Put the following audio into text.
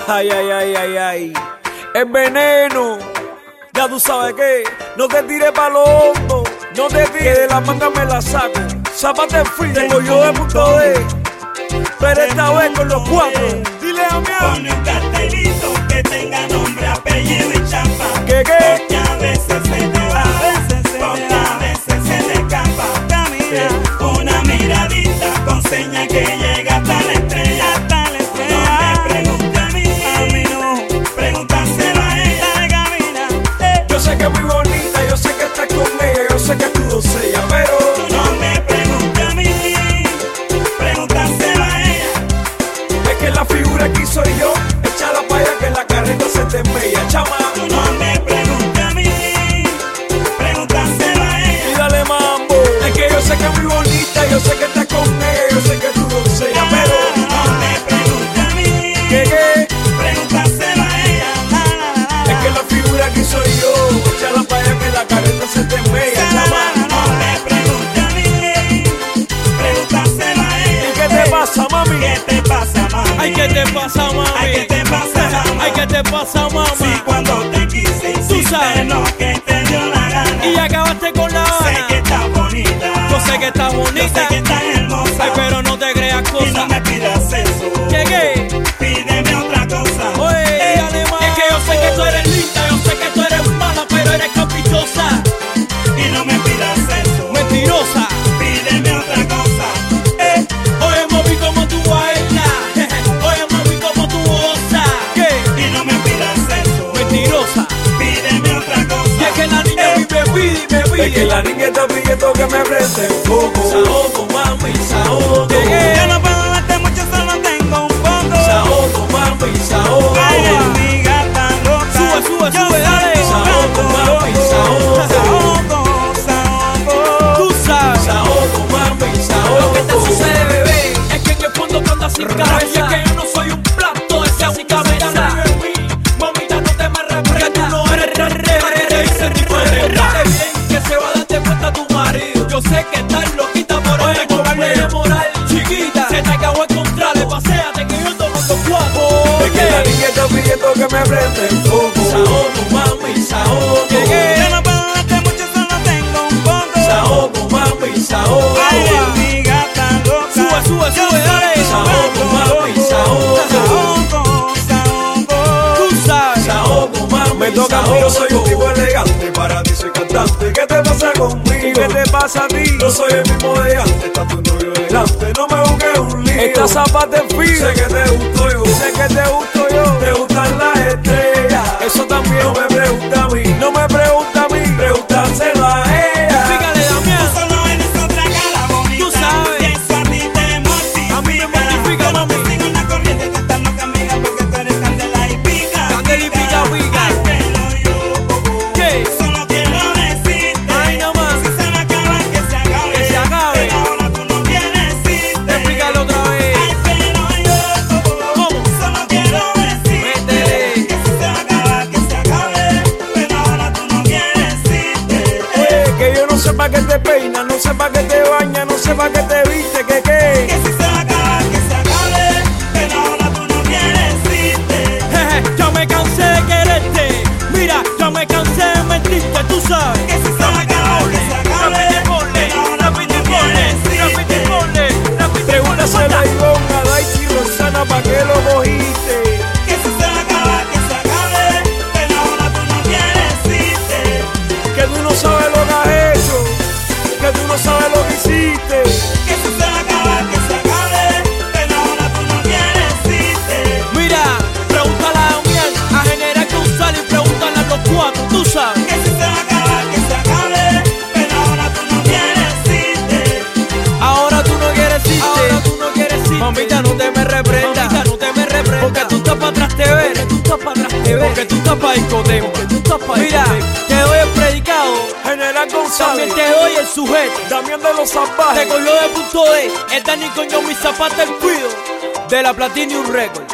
Ay, ay, ay, ay, ay. Es veneno. Ya tú sabes que no te tires pa' lo hondo. No te tires, que de la manga me la saco. Zapate free, tengo yo de punto D. Pero esta vez con los cuatro. Dile a mi amigo. Pone un cartelito que tenga nombre, apellido y chapa. ¿Qué? Porque a veces se te va, porque a veces se te escapa. Una miradita con seña que llega hasta la estrella. No me pregunte a mí no, pregúntaselo a ella. Yo sé que es muy bonita, yo sé que estás con ella, yo sé que tú lo sellas, pero no me pregunte a mí, pregúntaselo a ella. es que la figura aquí soy yo. Échala pa' allá que la carreta se te mella, chama. No me pregunte a mí, pregúntaselo a ella. Y dale mambo. Es que yo sé que es muy bonita, yo sé que estás con ella, yo sé que tú lo sellas, pero no me pregunte a mí, ¿qué? pregúntaselo a ella. Es que la figura aquí soy yo. Échala pa' allá que la carreta se te mella, chama. No me pregunte a mí, pregúntaselo a ella. ¿Y qué te pasa, mami? ¿Qué te pasa, mami? Ay, ¿qué te pasa, mami? Ay, ¿qué te pasa, mami? Ay, ¿qué te pasa, mami? Si cuando te quise hiciste sabes. lo que te dio la gana. Y acabaste con la Sé Habana. que estás bonita. Yo sé que estás Yo bonita. sé que estás hermosa. Ay, pero no te creas Y no cosas. me pidas eso. ¿Qué? Pídeme otra cosa. Oye, dale más. Es que yo sé que tú eres linda, yo sé que tú eres mala, pero eres caprichosa, Y no me pidas eso. mentirosa. Pídeme otra cosa. Oye, mami, como tú bailas. Oye, mami, como tú gozas. ¿Qué? Y no me pidas eso. Mentirosa. Pídeme otra cosa. Y es que la niña me pide y me pide. Es que la niña está pidiendo que me preste un poco. Saoco, mami, saoco. Yo no puedo darte mucho, solo tengo un poco. Saoco, mami, saoco. Ay, mi gata loca. Sube, sube, Yo sube, dale. soy un Saoco, gato mami, loco. saoco. Saoco, saoco. Tú sabes. Saoco, mami, saoco. Lo que te sucede, bebé, es que en el fondo tú andas sin cabeza. Y es que yo no soy un plato de esa sin cabeza. Mamita, no te me reprenda. Tú no eres te dice diferente. Bien que se va a darte cuenta tu marido. Yo sé que estás loquita por este cobarde de moral. Chiquita, se te acabó de encontrar. Paséate que yo ando con los cuatro. Es que la niña está pidiendo que me preste un poco. Saoco, mami, saoco. Yo no puedo darte mucho, solo tengo un poco. Saoco, mami, saoco. Ay, mi gata loca. Sube, sube, Yo sube, dale. soy un Saoco, gato mami, loco. saoco. Saoco, saoco. Tú sabes. Saoco, mami, me toca a mí. Yo soy un tipo elegante, para ti soy cantante. ¿Qué te pasa conmigo? ¿Qué te pasa a ti? No soy el mismo de antes, está tu novio delante. No me busques un lío. Esta zapata es fría. Sé que te gusto yo. Sé que te gusto yo. Te gustan las estrellas. Eso también no me pregunta a mí. No me pregunta a mí. Pregúntaselo a ella. Fíjale, Damián. Tú solo eres otra cara bonita. Tú sabes. Y eso a ti te mortifica. A mí me mortifica, Yo no mami. te sigo en la corriente, tú estás loca, amiga, porque tú eres candela y pica. Candela y pica, pica. Ay, pero yo ¿Qué? solo quiero decirte. Ay, no más. Si se me acaba, que se acabe. Que se acabe. Pero ahora tú no quieres irte. Explícalo otra vez. Ay, pero yo ¿Cómo? solo quiero decirte. Métele. Que si se me acaba, que se acabe. Pero ahora tú no quieres irte. Oye, que yo no sé pa' qué te peinas, no sé pa' qué te bañas, no sé pa' qué te viste, que qué. Que si se va a acabar, que se acabe. Pero ahora tú no quieres irte. Jeje, ya me cansé de quererte. Mira, ya me cansé de mentirte, tú sabes. Que si se va a acabar, que se acabe. Pero ahora tú no quieres irte. Pregúntaselo a Ivonne, a Daisy y Rosana, ¿pa' qué lo cogiste? Que si se va a acabar, que se acabe. Pero ahora tú no quieres irte. Que tú no sabes lo que has hecho, que tú no sabes lo que hiciste. Que si se va a acabar, que se acabe. Pero ahora tú no quieres irte. Mira, pregúntale a Damián, a General González y pregúntale a los cuatro, tú sabes. Que si se va a acabar, que se acabe. Pero ahora tú no quieres irte. Ahora tú no quieres irte. Ahora tú no quieres irte. Mamita, no te me reprendas. Mamita, no te me reprendas. Porque tú estás para atrás te ver. Porque tú estás para atrás te ver. Porque tú estás para discoteca. Porque tú estás para Mira, te doy el predicado. General González. También te doy el sujeto. Damián de los Salvajes. Te cogió de punto D. Es Dani Coño, mi zapata el cuido. De la Platinum Record.